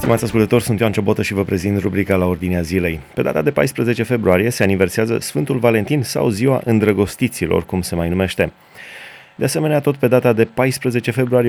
Stimați ascultători, sunt Ioan Ciobotă și vă prezint rubrica La Ordinea Zilei. Pe data de 14 februarie se aniversează Sfântul Valentin sau Ziua Îndrăgostiților, cum se mai numește. De asemenea, tot pe data de 14 februarie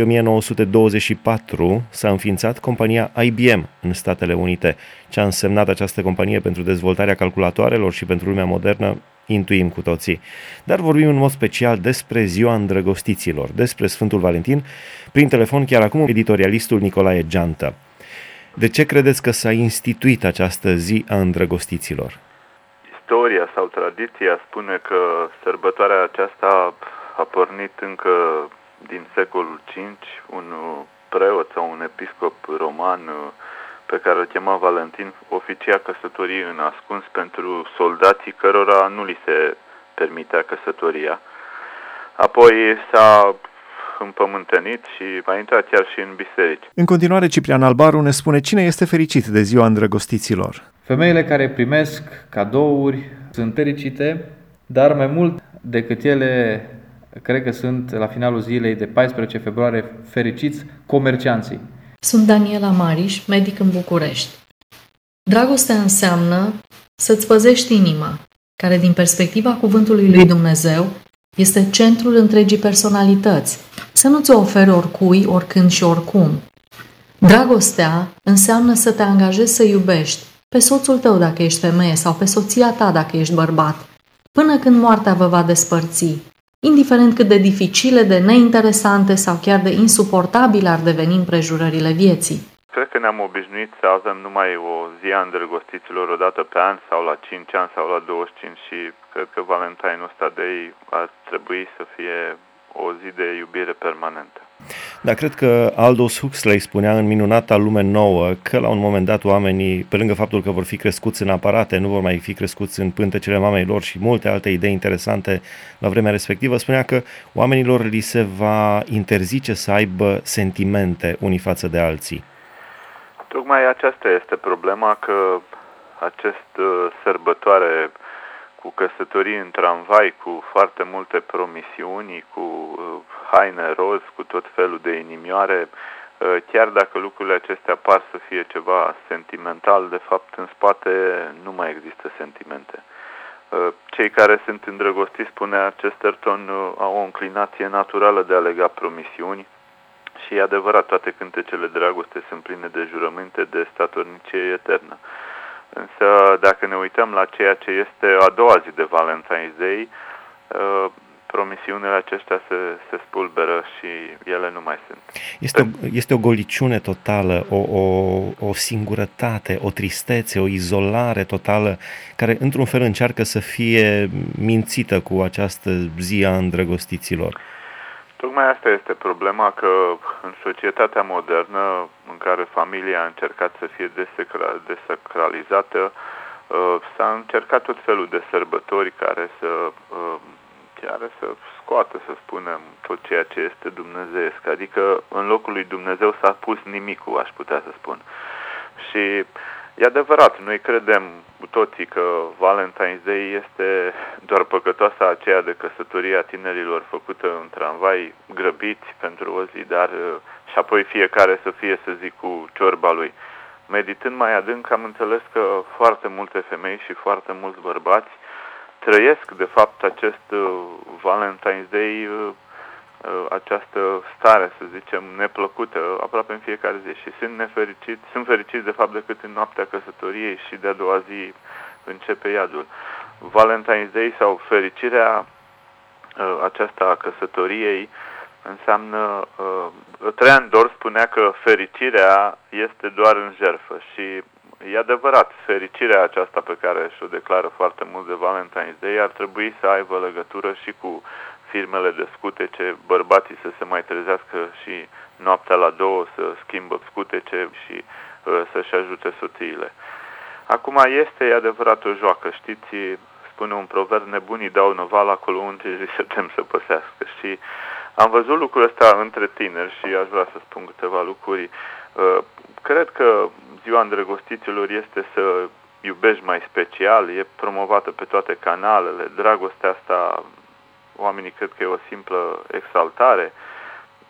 1924 s-a înființat compania IBM în Statele Unite. Ce a însemnat această companie pentru dezvoltarea calculatoarelor și pentru lumea modernă, intuim cu toții. Dar vorbim în mod special despre Ziua Îndrăgostiților, despre Sfântul Valentin, prin telefon chiar acum editorialistul Nicolae Geantă. De ce credeți că s-a instituit această zi a îndrăgostiților? Istoria sau tradiția spune că sărbătoarea aceasta a pornit încă din secolul V. Un preot sau un episcop roman pe care îl chema Valentin oficia căsătorii în ascuns pentru soldații cărora nu li se permitea căsătoria. Apoi s-a împământenit și a intrat chiar și în biserici. În continuare, Ciprian Albaru ne spune cine este fericit de Ziua Îndrăgostiților. Femeile care primesc cadouri sunt fericite, dar mai mult decât ele, cred că sunt la finalul zilei de 14 februarie fericiți comercianții. Sunt Daniela Mariș, medic în București. Dragostea înseamnă să-ți păzești inima, care din perspectiva cuvântului lui Dumnezeu este centrul întregii personalități. Să nu ți-o oferi oricui, oricând și oricum. Dragostea înseamnă să te angajezi să iubești pe soțul tău dacă ești femeie sau pe soția ta dacă ești bărbat, până când moartea vă va despărți, indiferent cât de dificile, de neinteresante sau chiar de insuportabile ar deveni împrejurările vieții. Cred că ne-am obișnuit să avem numai o zi a îndrăgostiților o dată pe an sau la 5 ani sau la 25 și cred că Valentine's Day ar trebui să fie o zi de iubire permanentă. Dar cred că Aldous Huxley spunea în minunata Lume Nouă că la un moment dat oamenii, pe lângă faptul că vor fi crescuți în aparate, nu vor mai fi crescuți în pântecele mamei lor și multe alte idei interesante la vremea respectivă, spunea că oamenilor li se va interzice să aibă sentimente unii față de alții. Tocmai aceasta este problema, că acest sărbătoare cu căsătorii în tramvai, cu foarte multe promisiuni, cu haine roz, cu tot felul de inimioare, chiar dacă lucrurile acestea par să fie ceva sentimental, de fapt în spate nu mai există sentimente. Cei care sunt îndrăgostiți, spunea Chesterton, au o înclinație naturală de a lega promisiuni și e adevărat, toate cântecele de dragoste sunt pline de jurăminte de statornicie eternă. Însă, dacă ne uităm la ceea ce este a doua zi de Valentine's Day, promisiunile acestea se spulberă și ele nu mai sunt. Este o goliciune totală, o singurătate, o tristețe, o izolare totală, care într-un fel încearcă să fie mințită cu această zi a îndrăgostiților. Tocmai asta este problema, că în societatea modernă, în care familia a încercat să fie desacralizată, s-a încercat tot felul de sărbători care să scoată, să spunem, tot ceea ce este dumnezeiesc. Adică în locul lui Dumnezeu s-a pus nimicul, aș putea să spun. Și e adevărat, noi credem cu toții că Valentine's Day este doar păcătoasa aceea de căsătorie a tinerilor făcută în tramvai, grăbiți pentru o zi, dar și apoi fiecare să fie, să zic, cu ciorba lui. Meditând mai adânc, am înțeles că foarte multe femei și foarte mulți bărbați trăiesc, de fapt, acest Valentine's Day, această stare, să zicem, neplăcută, aproape în fiecare zi și sunt fericiți, de fapt, decât în noaptea căsătoriei și de-a doua zi începe iadul. Valentine's Day sau fericirea aceasta a căsătoriei înseamnă, Traian Dor spunea că fericirea este doar în jertfă și e adevărat, fericirea aceasta pe care și-o declară foarte mult de Valentine's Day ar trebui să aibă legătură și cu firmele de scutece, bărbații să se mai trezească și noaptea la 2 să schimbă scutece și să-și ajute soțiile. Acum e adevărat o joacă, știți, spune un proverb, nebunii dau năval acolo unde se tem să păsească și am văzut lucrul ăsta între tineri și aș vrea să spun câteva lucruri. Cred că Ziua Îndrăgostiților este să iubești mai special, e promovată pe toate canalele, dragostea asta, oamenii cred că e o simplă exaltare,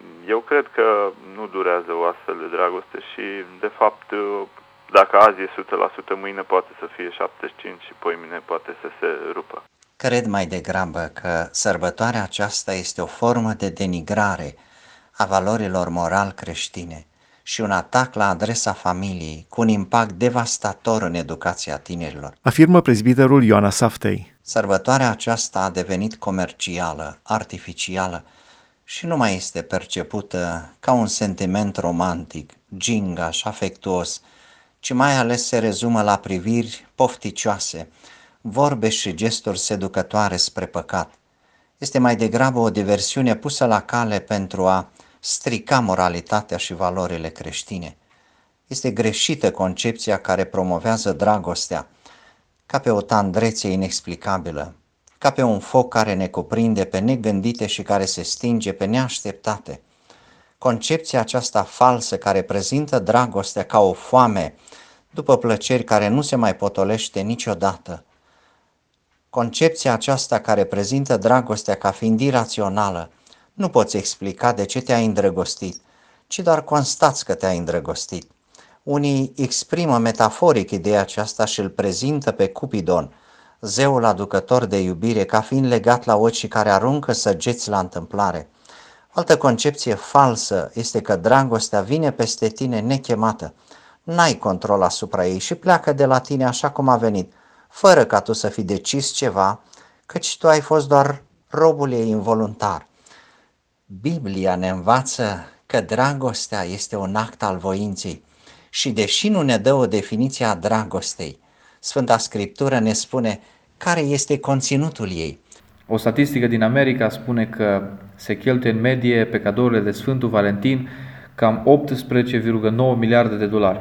Eu cred că nu durează o astfel de dragoste și, de fapt, dacă azi e 100%, mâine poate să fie 75% și poimine poate să se rupă. Cred mai degrabă că sărbătoarea aceasta este o formă de denigrare a valorilor moral creștine și un atac la adresa familiei cu un impact devastator în educația tinerilor. Afirmă prezbiterul Ioana Saftei. Sărbătoarea aceasta a devenit comercială, artificială și nu mai este percepută ca un sentiment romantic, gingaș, afectuos, ci mai ales se rezumă la priviri pofticioase, vorbe și gesturi seducătoare spre păcat. Este mai degrabă o diversiune pusă la cale pentru a strica moralitatea și valorile creștine. Este greșită concepția care promovează dragostea ca pe o tandrețe inexplicabilă, ca pe un foc care ne cuprinde pe negândite și care se stinge pe neașteptate. Concepția aceasta falsă care prezintă dragostea ca o foame după plăceri care nu se mai potolește niciodată. Concepția aceasta care prezintă dragostea ca fiind irațională, nu poți explica de ce te-ai îndrăgostit, ci doar constați că te-ai îndrăgostit. Unii exprimă metaforic ideea aceasta și îl prezintă pe Cupidon, zeul aducător de iubire, ca fiind legat la ochi și care aruncă săgeți la întâmplare. O altă concepție falsă este că dragostea vine peste tine nechemată, n-ai control asupra ei și pleacă de la tine așa cum a venit, fără ca tu să fi decis ceva, căci tu ai fost doar robul ei involuntar. Biblia ne învață că dragostea este un act al voinței și deși nu ne dă o definiție a dragostei, Sfânta Scriptură ne spune care este conținutul ei. O statistică din America spune că se cheltuie în medie pe cadourile de Sfântul Valentin cam 18,9 miliarde de dolari.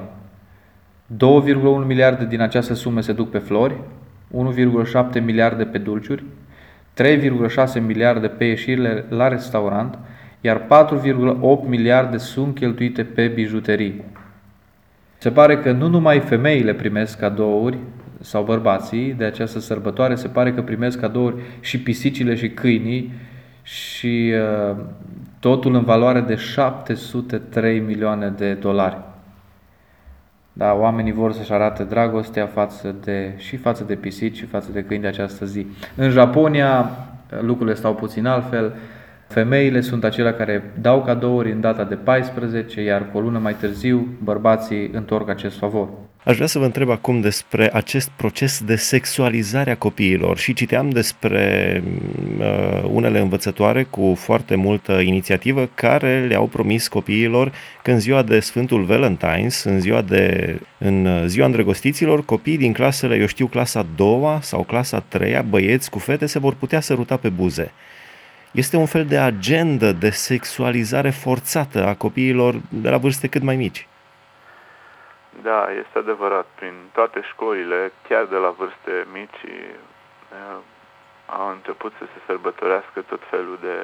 2,1 miliarde din această sumă se duc pe flori, 1,7 miliarde pe dulciuri, 3,6 miliarde pe ieșirile la restaurant, iar 4,8 miliarde sunt cheltuite pe bijuterii. Se pare că nu numai femeile primesc cadouri sau bărbații de această sărbătoare, se pare că primesc cadouri și pisicile și câinii și totul în valoare de 703 milioane de dolari. Da, oamenii vor să-și arate dragostea față de pisici și față de câini de această zi. În Japonia lucrurile stau puțin altfel. Femeile sunt acelea care dau cadouri în data de 14, iar cu o lună mai târziu bărbații întorc acest favor. Aș vrea să vă întreb acum despre acest proces de sexualizare a copiilor și citeam despre unele învățătoare cu foarte multă inițiativă care le-au promis copiilor că în ziua de Sfântul Valentines, în ziua îndrăgostiților, copiii din clasele, eu știu, clasa a doua sau clasa a treia, băieți cu fete, se vor putea săruta pe buze. Este un fel de agendă de sexualizare forțată a copiilor de la vârste cât mai mici. Da, este adevărat. Prin toate școlile, chiar de la vârste mici, au început să se sărbătorească tot felul de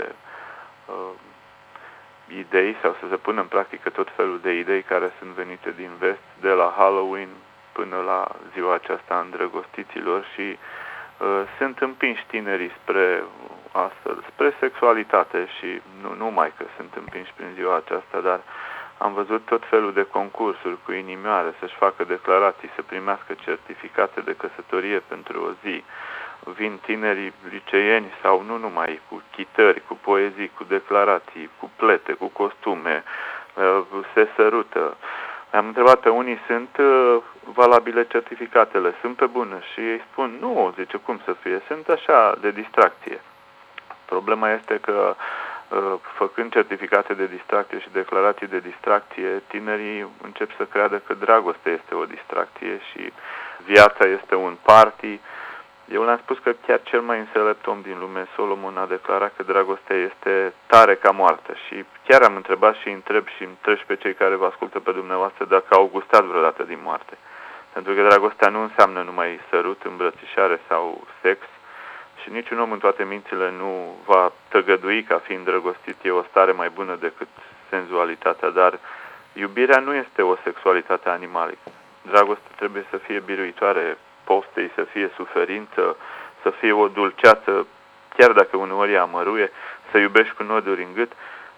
idei sau să se pună în practică tot felul de idei care sunt venite din vest, de la Halloween până la ziua aceasta a îndrăgostiților și sunt împinși tinerii spre sexualitate și nu numai că sunt împinși prin ziua aceasta, dar am văzut tot felul de concursuri cu inimioare, să-și facă declarații, să primească certificate de căsătorie pentru o zi. Vin tinerii liceeni sau nu numai, cu chitări, cu poezii, cu declarații, cu plete, cu costume, se sărută. Am întrebat pe unii, sunt valabile certificatele, sunt pe bună? Și ei spun, nu, zice, cum să fie, sunt așa de distracție. Problema este că făcând certificate de distracție și declarații de distracție, tinerii încep să creadă că dragostea este o distracție și viața este un party. Eu le-am spus că chiar cel mai înțelept om din lume, Solomon, a declarat că dragostea este tare ca moartea. Și chiar am întrebat și întreb și pe cei care vă ascultă pe dumneavoastră dacă au gustat vreodată din moarte. Pentru că dragostea nu înseamnă numai sărut, îmbrățișare sau sex, și niciun om în toate mințile nu va tăgădui ca fiind drăgostit e o stare mai bună decât senzualitatea, dar iubirea nu este o sexualitate animalică. Dragostea trebuie să fie biruitoare postei, să fie suferință, să fie o dulceață, chiar dacă uneori e amăruie, să iubești cu noduri în gât.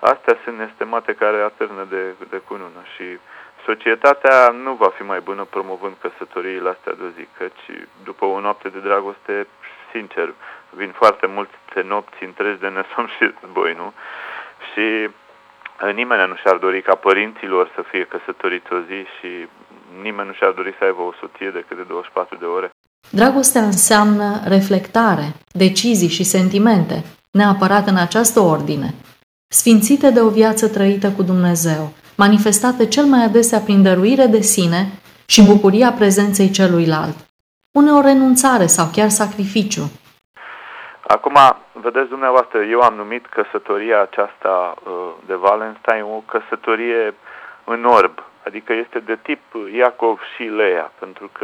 astea sunt nestemate care atârnă de cunună și societatea nu va fi mai bună promovând căsătoriile astea de o zi, căci după o noapte de dragoste, sincer, vin foarte multe nopți întregi de nesomn și război, nu? Și nimeni nu și-ar dori ca părinților să fie căsătoriți o zi și nimeni nu și-ar dori să aibă o soție decât de 24 de ore. Dragostea înseamnă reflectare, decizii și sentimente, neapărat în această ordine, sfințite de o viață trăită cu Dumnezeu, manifestate cel mai adesea prin dăruire de sine și bucuria prezenței celuilalt. Uneori renunțare sau chiar sacrificiu. Acum, vedeți dumneavoastră, eu am numit căsătoria aceasta de Valentine o căsătorie în orb, adică este de tip Iacov și Leia, pentru că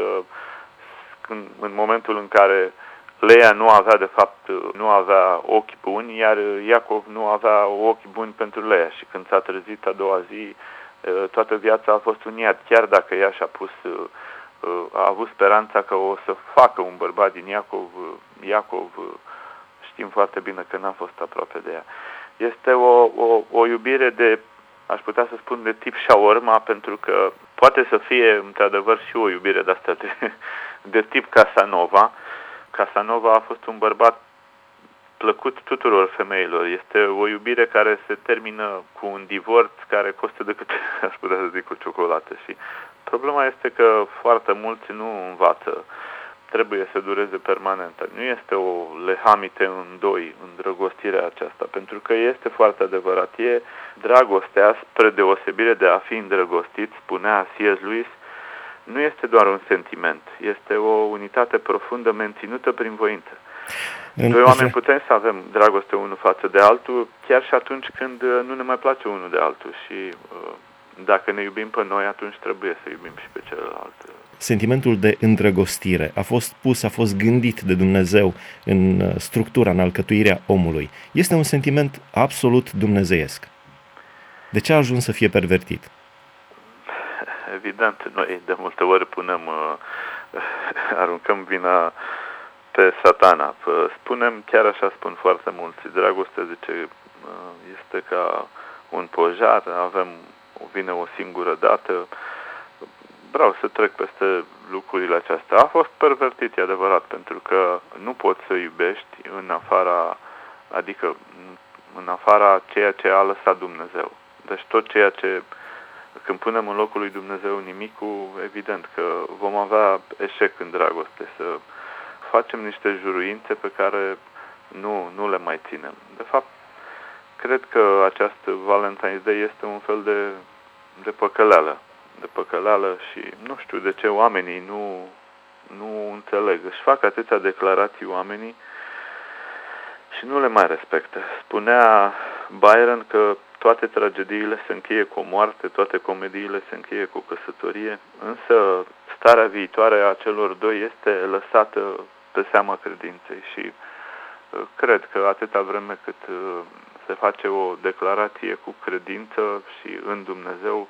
în momentul în care Leia nu avea ochi buni, iar Iacov nu avea ochi buni pentru Leia și când s-a trezit a doua zi, toată viața a fost un iad, chiar dacă ea a avut speranța că o să facă un bărbat din Iacov, știm foarte bine că n-a fost aproape de ea. Este o iubire aș putea să spun, de tip shawarma, pentru că poate să fie, într-adevăr, și o iubire de-asta de tip Casanova. Casanova a fost un bărbat plăcut tuturor femeilor. Este o iubire care se termină cu un divorț care costă decât, aș putea să zic, o ciocolată. Și problema este că foarte mulți nu învață. Trebuie să dureze permanent. Nu este o lehamite în doi, îndrăgostirea aceasta, pentru că este foarte adevărat. E dragostea, spre deosebire de a fi îndrăgostit, spunea C.S. Lewis, nu este doar un sentiment, este o unitate profundă menținută prin voință. Doi oameni putem să avem dragoste unul față de altul, chiar și atunci când nu ne mai place unul de altul și dacă ne iubim pe noi, atunci trebuie să iubim și pe celălalt. Sentimentul de îndrăgostire a fost gândit de Dumnezeu în structura, în alcătuirea omului. Este un sentiment absolut dumnezeiesc. De ce a ajuns să fie pervertit? Evident, noi de multe ori aruncăm vina pe Satana. Spunem, chiar așa spun foarte mulți, dragostea, zice, este ca un pojar, vine o singură dată. Vreau să trec peste lucrurile acestea. A fost pervertit, e adevărat, pentru că nu poți să iubești în afara ceea ce a lăsat Dumnezeu. Deci tot ceea ce, când punem în locul lui Dumnezeu nimicul, evident că vom avea eșec în dragoste, să facem niște juruințe pe care nu le mai ținem. De fapt, cred că această Valentine's Day este un fel de păcăleală și nu știu de ce oamenii nu înțeleg. Își fac atâtea declarații oamenii și nu le mai respectă. Spunea Byron că toate tragediile se încheie cu o moarte, toate comediile se încheie cu o căsătorie, însă starea viitoare a celor doi este lăsată pe seama credinței și cred că atâta vreme cât se face o declarație cu credință și în Dumnezeu,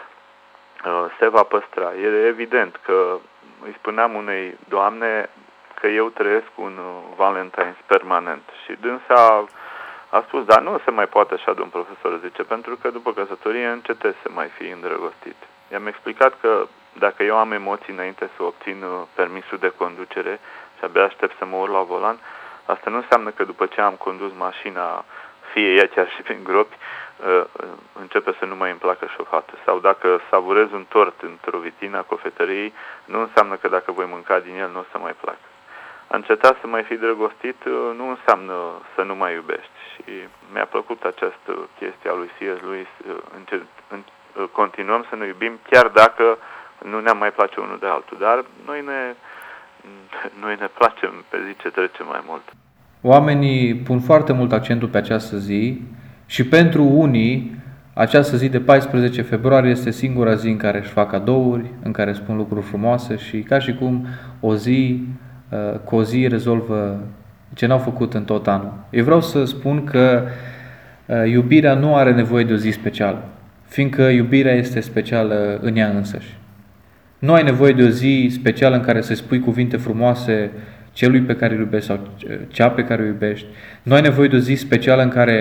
se va păstra. E evident că îi spuneam unei doamne că eu trăiesc un Valentine's permanent și dânsa a spus, dar nu se mai poate așa, domn profesor, zice, pentru că după căsătorie încetez să mai fi îndrăgostit. I-am explicat că dacă eu am emoții înainte să obțin permisul de conducere și abia aștept să mă urc la volan, asta nu înseamnă că după ce am condus mașina, fie ea chiar și prin gropi, începe să nu mai îmi placă șofată. Sau dacă savurez un tort într-o vitrină a cofetăriei, nu înseamnă că dacă voi mânca din el nu o să mai placă. A încetat să mai fi drăgostit nu înseamnă să nu mai iubești. Și mi-a plăcut această chestie a lui C.S. Lewis. Continuăm să ne iubim chiar dacă nu ne mai place unul de altul. Dar noi ne placem pe zi ce trece mai mult. Oamenii pun foarte mult accentul pe această zi și pentru unii această zi de 14 februarie este singura zi în care își fac cadouri, în care spun lucruri frumoase și ca și cum cu o zi rezolvă ce n-au făcut în tot anul. Eu vreau să spun că iubirea nu are nevoie de o zi specială, fiindcă iubirea este specială în ea însăși. Nu ai nevoie de o zi specială în care să spui cuvinte frumoase celui pe care îl iubești sau cea pe care o iubești. Nu ai nevoie de o zi specială în care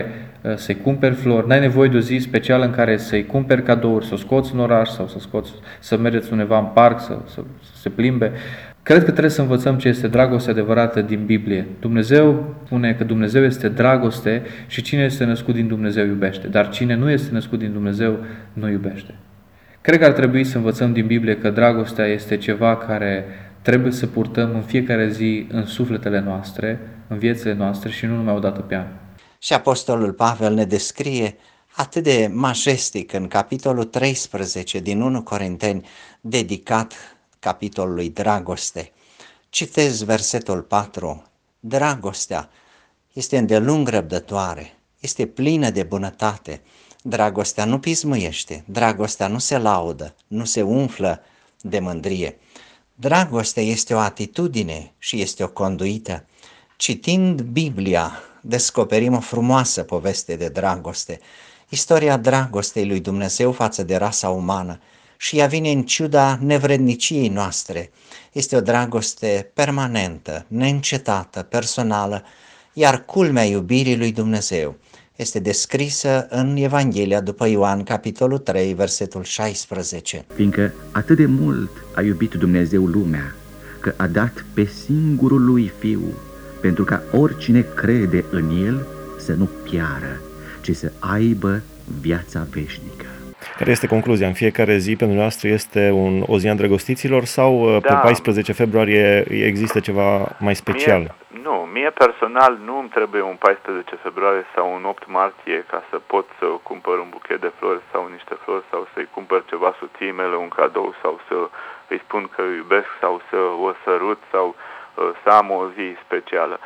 să-i cumperi flori, n-ai nevoie de o zi specială în care să-i cumperi cadouri, să o scoți în oraș sau să mergeți undeva în parc, să se plimbe. Cred că trebuie să învățăm ce este dragoste adevărată din Biblie. Dumnezeu spune că Dumnezeu este dragoste și cine este născut din Dumnezeu iubește, dar cine nu este născut din Dumnezeu nu iubește. Cred că ar trebui să învățăm din Biblie că dragostea este ceva care trebuie să purtăm în fiecare zi în sufletele noastre, în viețile noastre și nu numai o dată pe an. Și Apostolul Pavel ne descrie atât de majestic în capitolul 13 din 1 Corinteni, dedicat capitolului Dragoste. Citez versetul 4. Dragostea este îndelung răbdătoare, este plină de bunătate. Dragostea nu pismuiește, dragostea nu se laudă, nu se umflă de mândrie. Dragostea este o atitudine și este o conduită. Citind Biblia, descoperim o frumoasă poveste de dragoste, istoria dragostei lui Dumnezeu față de rasa umană, și ea vine în ciuda nevredniciei noastre. Este o dragoste permanentă, neîncetată, personală, iar culmea iubirii lui Dumnezeu este descrisă în Evanghelia după Ioan, capitolul 3, versetul 16. Fiindcă atât de mult a iubit Dumnezeu lumea, că a dat pe singurul lui Fiu, pentru ca oricine crede în El să nu piară, ci să aibă viața veșnică. Care este concluzia? În fiecare zi pentru noastră este o zi a îndrăgostiților sau pe 14 februarie există ceva mai special? Mie personal nu îmi trebuie un 14 februarie sau un 8 martie ca să pot să cumpăr un buchet de flori sau niște flori sau să-i cumpăr ceva soției mele, un cadou sau să îi spun că îi iubesc sau să o sărut sau să am o zi specială.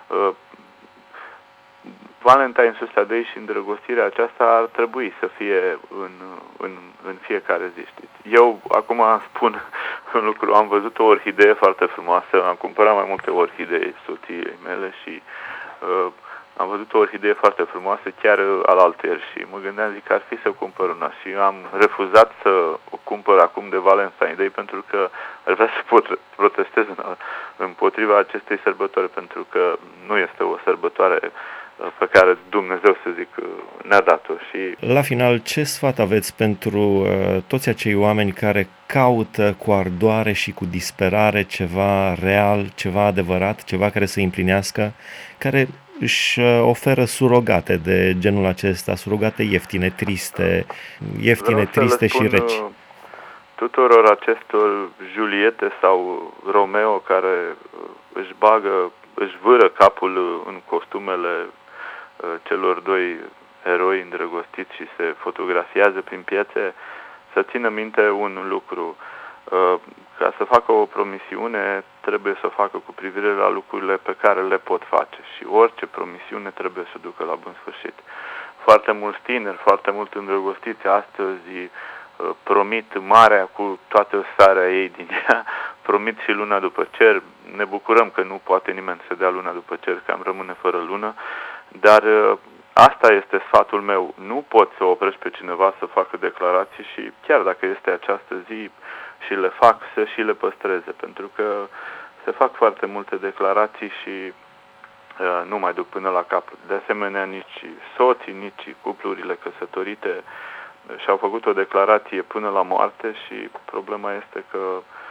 Valentine's Day și îndrăgostirea aceasta ar trebui să fie în fiecare zi, știți. Eu acum spun un lucru, am văzut o orhidee foarte frumoasă, am cumpărat mai multe orhidei soției mele și am văzut o orhidee foarte frumoasă chiar alaltăieri și mă gândeam, zic, ar fi să cumpăr una și am refuzat să o cumpăr acum de Valentine's Day pentru că ar vrea să protestez împotriva acestei sărbători, pentru că nu este o sărbătoare pe care Dumnezeu, să zic, ne-a dat-o. Și la final, ce sfat aveți pentru toți acei oameni care caută cu ardoare și cu disperare ceva real, ceva adevărat, ceva care să împlinească, care își oferă surogate de genul acesta, surogate ieftine, triste și reci? Tuturor acestor Juliete sau Romeo care își vâră capul în costumele celor doi eroi îndrăgostiți și se fotografiază prin piețe, să țină minte un lucru. Ca să facă o promisiune, trebuie să o facă cu privire la lucrurile pe care le pot face și orice promisiune trebuie să ducă la bun sfârșit. Foarte mulți tineri, foarte mult îndrăgostiți astăzi promit marea cu toată starea ei din ea, promit și luna după cer. Ne bucurăm că nu poate nimeni să dea luna după cer, că am rămâne fără lună, dar asta este sfatul meu. Nu poți să oprești pe cineva să facă declarații și chiar dacă este această zi și le fac, să și le păstreze, pentru că se fac foarte multe declarații și nu mai duc până la capăt. De asemenea, nici soții, nici cuplurile căsătorite și-au făcut o declarație până la moarte și problema este că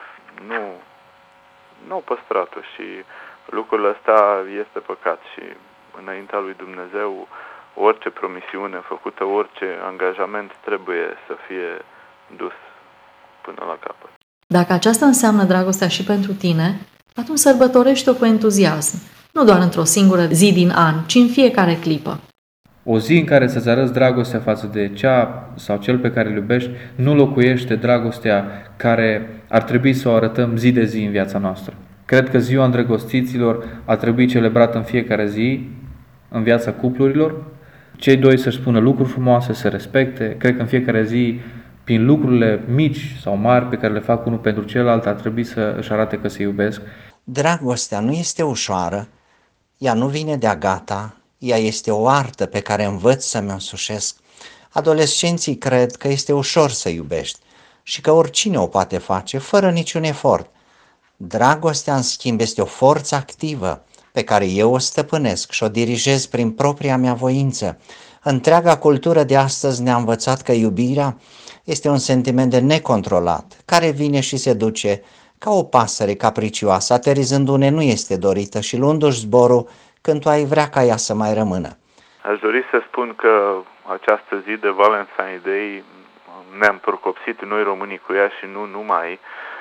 nu au păstrat-o și lucrul ăsta este păcat și înaintea lui Dumnezeu orice promisiune făcută, orice angajament trebuie să fie dus până la capăt. Dacă aceasta înseamnă dragostea și pentru tine, atunci sărbătorește-o cu entuziasm, nu doar într-o singură zi din an, ci în fiecare clipă. O zi în care să-ți arăți dragostea față de cea sau cel pe care îl iubești nu locuiește dragostea care ar trebui să o arătăm zi de zi în viața noastră. Cred că ziua îndrăgostiților ar trebui celebrată în fiecare zi în viața cuplurilor. Cei doi să-și spună lucruri frumoase, să respecte. Cred că în fiecare zi, prin lucrurile mici sau mari pe care le fac unul pentru celălalt, ar trebui să își arate că se iubesc. Dragostea nu este ușoară, ea nu vine de-a gata, ea este o artă pe care învăț să-mi o însușesc. Adolescenții cred că este ușor să iubești și că oricine o poate face fără niciun efort. Dragostea, în schimb, este o forță activă pe care eu o stăpânesc și o dirigez prin propria mea voință. Întreaga cultură de astăzi ne-a învățat că iubirea este un sentiment de necontrolat, care vine și se duce ca o pasăre capricioasă, aterizându-ne nu este dorită și luându-și zborul când tu ai vrea ca ea să mai rămână. Aș dori să spun că această zi de Valentine's Day ne-am procopsit noi românii cu ea și nu numai,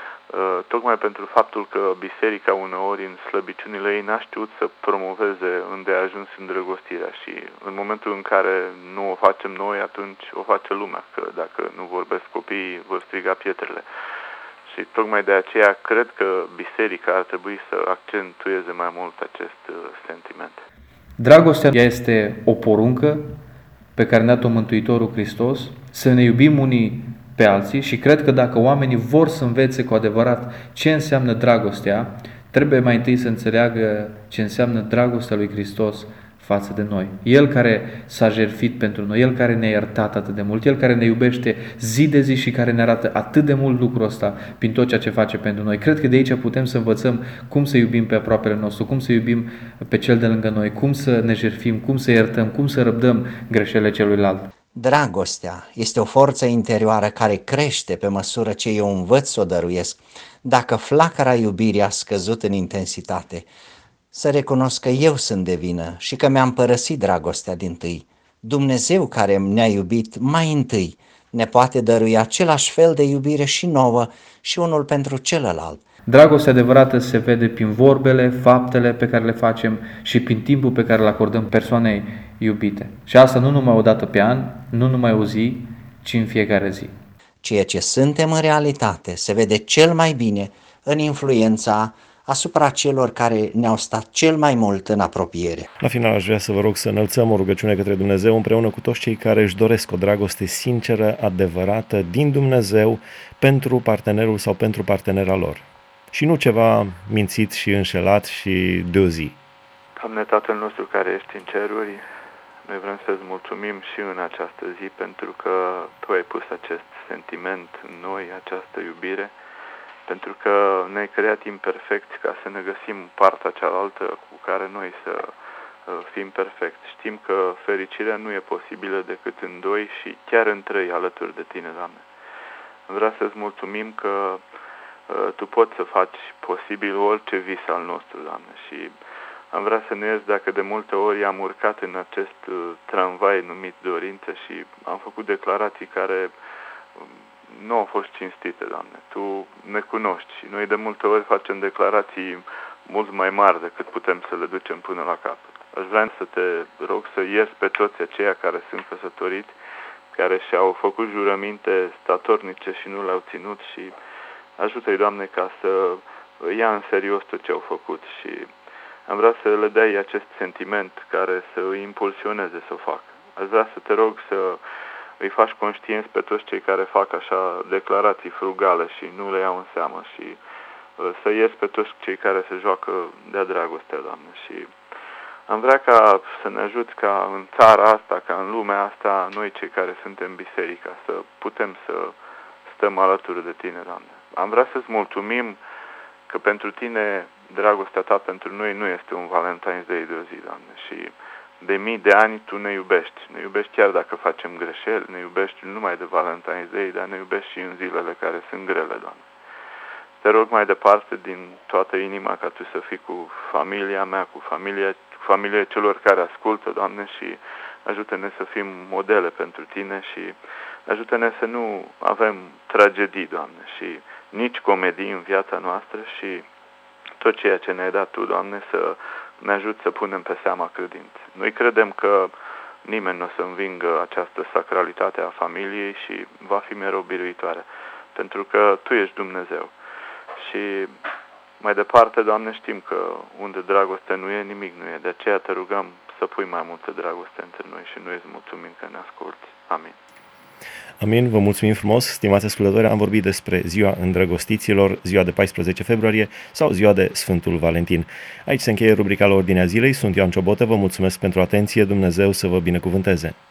tocmai pentru faptul că biserica uneori în slăbiciunile ei n-a știut să promoveze îndeajuns îndrăgostirea și în momentul în care nu o facem noi, atunci o face lumea, că dacă nu vorbesc copiii, vor striga pietrele. Și tocmai de aceea cred că biserica ar trebui să accentueze mai mult acest sentiment. Dragostea este o poruncă pe care ne-a dat-o Mântuitorul Hristos, să ne iubim unii pe alții și cred că dacă oamenii vor să învețe cu adevărat ce înseamnă dragostea, trebuie mai întâi să înțeleagă ce înseamnă dragostea lui Hristos față de noi. El care s-a jertfit pentru noi, El care ne-a iertat atât de mult, El care ne iubește zi de zi și care ne arată atât de mult lucrul ăsta prin tot ceea ce face pentru noi. Cred că de aici putem să învățăm cum să iubim pe aproapele nostru, cum să iubim pe cel de lângă noi, cum să ne jertfim, cum să iertăm, cum să răbdăm greșelile celuilalt. Dragostea este o forță interioară care crește pe măsură ce eu învăț să o dăruiesc. Dacă flacăra iubirii a scăzut în intensitate, să recunosc că eu sunt de vină și că mi-am părăsit dragostea dintâi. Dumnezeu care ne-a iubit mai întâi ne poate dărui același fel de iubire și nouă și unul pentru celălalt. Dragostea adevărată se vede prin vorbele, faptele pe care le facem și prin timpul pe care îl acordăm persoanei iubite. Și asta nu numai o dată pe an, nu numai o zi, ci în fiecare zi. Ceea ce suntem în realitate se vede cel mai bine în influența asupra celor care ne-au stat cel mai mult în apropiere. La final aș vrea să vă rog să înălțăm o rugăciune către Dumnezeu împreună cu toți cei care își doresc o dragoste sinceră, adevărată, din Dumnezeu pentru partenerul sau pentru partenera lor. Și nu ceva mințit și înșelat și de o zi. Doamne, Tatăl nostru care ești în ceruri, noi vrem să-ți mulțumim și în această zi pentru că Tu ai pus acest sentiment în noi, această iubire, pentru că ne-ai creat imperfecți ca să ne găsim partea cealaltă cu care noi să fim perfecți. Știm că fericirea nu e posibilă decât în doi și chiar în trei alături de Tine, Doamne. Vreau să-ți mulțumim că Tu poți să faci posibil orice vis al nostru, Doamne, și am vrea să ne ierți dacă de multe ori am urcat în acest tramvai numit dorință și am făcut declarații care nu au fost cinstite, Doamne. Tu ne cunoști și noi de multe ori facem declarații mult mai mari decât putem să le ducem până la capăt. Aș vrea să te rog să ierți pe toți aceia care sunt căsătoriți, care și-au făcut jurăminte statornice și nu le-au ținut și ajută-i, Doamne, ca să ia în serios tot ce au făcut și am vrea să le dai acest sentiment care să îi impulsioneze să o facă. Aș vrea să te rog să îi faci conștienți pe toți cei care fac așa declarații frugale și nu le iau în seamă și să ierți pe toți cei care se joacă de-a dragostea, Doamne. Și am vrea ca să ne ajuți ca în țara asta, ca în lumea asta, noi cei care suntem biserica, să putem să stăm alături de Tine, Doamne. Am vrea să-ți mulțumim că pentru Tine dragostea Ta pentru noi nu este un Valentine's Day de o zi, Doamne, și de mii de ani Tu ne iubești. Ne iubești chiar dacă facem greșeli, ne iubești nu numai de Valentine's Day, dar ne iubești și în zilele care sunt grele, Doamne. Te rog mai departe din toată inima ca Tu să fii cu familia mea, cu familia celor care ascultă, Doamne, și ajută-ne să fim modele pentru Tine și ajută-ne să nu avem tragedii, Doamne, și nici comedii în viața noastră și tot ceea ce ne-ai dat Tu, Doamne, să ne ajut să punem pe seama credinței. Noi credem că nimeni nu o să învingă această sacralitate a familiei și va fi mereu biruitoare, pentru că Tu ești Dumnezeu. Și mai departe, Doamne, știm că unde dragoste nu e, nimic nu e. De aceea Te rugăm să pui mai multă dragoste între noi și noi îți mulțumim că ne asculți. Amin. Amin, vă mulțumim frumos, stimați ascultători, am vorbit despre ziua îndrăgostiților, ziua de 14 februarie sau ziua de Sfântul Valentin. Aici se încheie rubrica la Ordinea Zilei, sunt Ioan Ciobotă, vă mulțumesc pentru atenție, Dumnezeu să vă binecuvânteze.